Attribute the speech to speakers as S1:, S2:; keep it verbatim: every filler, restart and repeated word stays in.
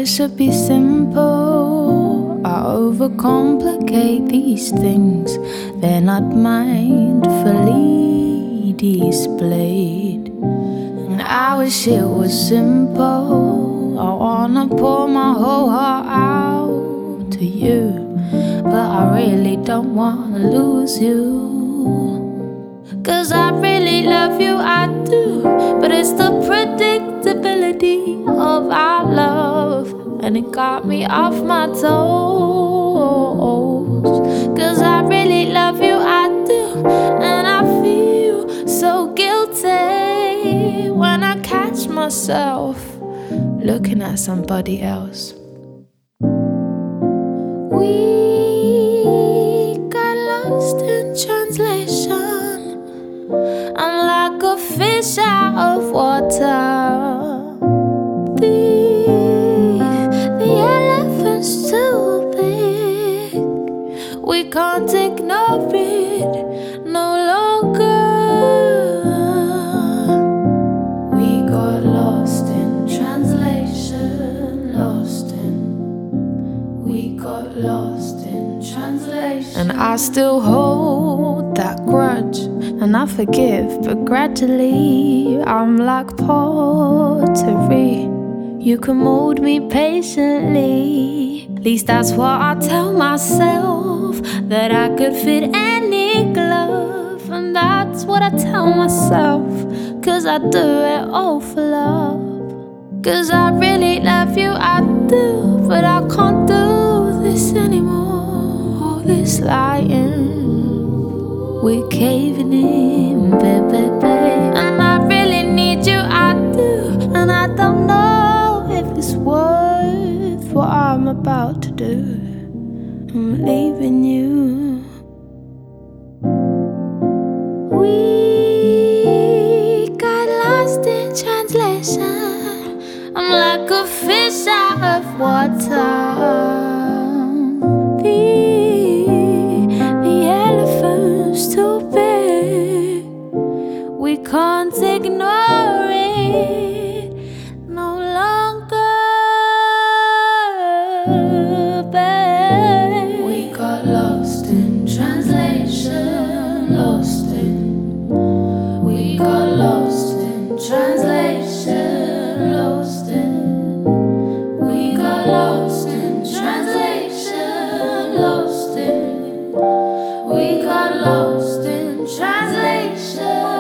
S1: should be simple. I overcomplicate these things. They're not mindfully displayed. And I wish it was simple. I wanna pour my whole heart out to you, but I really don't wanna lose you. Cause I really love you, I do. But it's the predictability of our love, and it got me off my toes. Cause I really love you, I do. And I feel so guilty when I catch myself looking at somebody else. We got lost in translation. I'm like a fish out of water. The, the elephant's too big. We can't ignore it no longer. We got lost in translation. Lost in. We got lost in translation. And I still hold that grudge, and I forgive, but gradually I'm like pottery. You can mold me patiently. At least that's what I tell myself, that I could fit any glove. And that's what I tell myself, cause I do it all for love. Cause I really love you, I do. But I can't do this anymore, all this lying. We're caving in, baby, baby. And I really need you, I do. And I don't know if it's worth what I'm about to do. I'm leaving you. We got lost in translation. I'm like a fish out of water. The, the elephant's too big. We can't ignore it no longer, babe. We got lost in translation. Lost in. We got lost in translation. Lost in. We got lost in translation. Lost in. We got lost in translation.